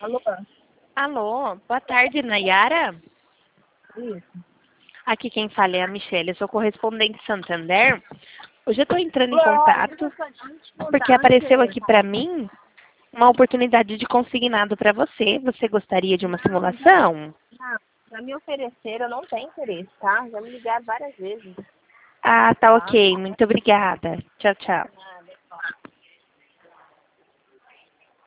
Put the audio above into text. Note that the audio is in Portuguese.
Alô? Alô, boa tarde, Nayara. Isso. Aqui quem fala é a Michelle, eu sou correspondente Santander. Hoje eu estou entrando em contato porque apareceu aqui para mim uma oportunidade de consignado para você. Você gostaria de uma simulação? Não, pra me oferecer, eu não tenho interesse, tá? Já me ligaram várias vezes. Ah, tá ok. Muito obrigada. Tchau, tchau.